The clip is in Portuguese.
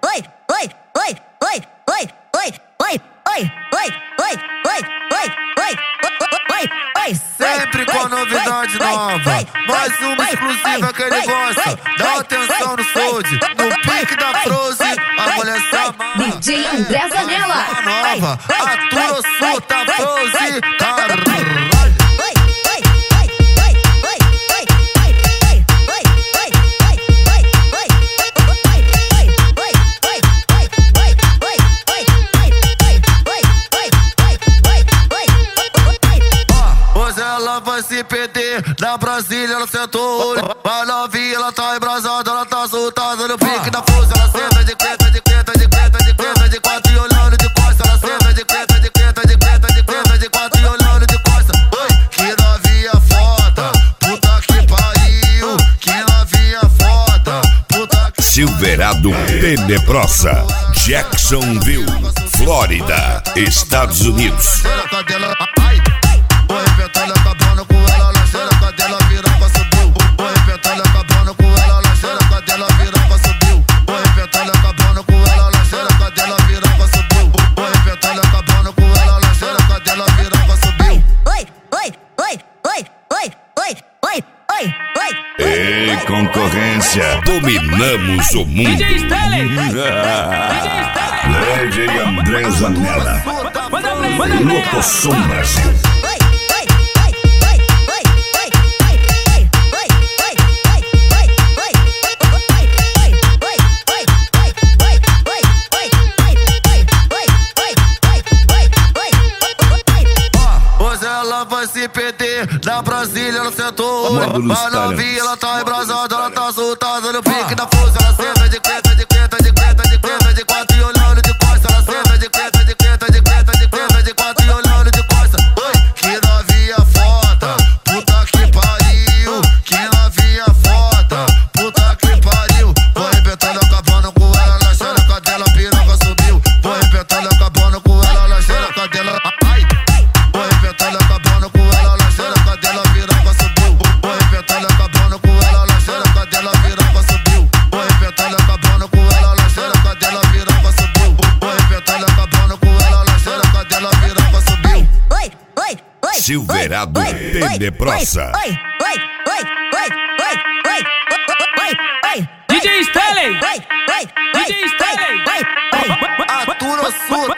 Sempre com novidade nova, mais uma exclusiva que ele gosta. Dá atenção no Sold, no pique da Frozen, a mulher se amarra. DJ André Zanella. Nova, atura solta a Frozen, caralho. Ela vai se perder, na Brasília ela sentou. Vai novinha, ela tá embrasada, ela tá soltada no pique da força. Ela senta de quenta, de quenta, de quenta, de quenta, de quatro e olhando de costa. Ela senta de quenta, de quenta, de quenta, de quenta, de quatro e olhando de costa. Que novinha foda, puta que pariu. Que novinha foda, puta que... Silverado Tenebrosa, Jacksonville, Flórida, Estados Unidos. O repetalho acabando com ela, na xereca dela virava, subiu. O repetalho acabando com ela, na xereca dela virava, subiu. O repetalho acabando com ela, na xereca dela virava, subiu. O repetalho acabando com ela, na xereca dela virava, subiu. Ei, concorrência, dominamos o mundo. DJ André Zanella, Lotosom Brasil. Ela vai se perder, na Brasília ela sentou. Vai novinha, ela tá embrasada, ela tá soltada no pique da força. Ela senta de quenta, de quenta, de quenta, de quenta, de quatro e olhando de costa. Ela senta de quenta, de quenta, de quenta, de quenta, de quatro e olhando de costa. Que novinha foda, puta que pariu. Que novinha foda, puta que pariu. Vou arrebentando, acabando com ela, na xereca dela, piroca subiu. Vou arrebentando, acabando com ela, na xereca dela. O repetalho acabando com ela, na xereca dela virava, subiu. O repetalho acabando com ela, na xereca dela virava, subiu. O repetalho acabando com ela, na xereca dela virava, subiu. O repetalho acabando com ela, na xereca dela virava, subiu. Silverado Tenebrosa. DJ Stanley. DJ Stanley. Atura sua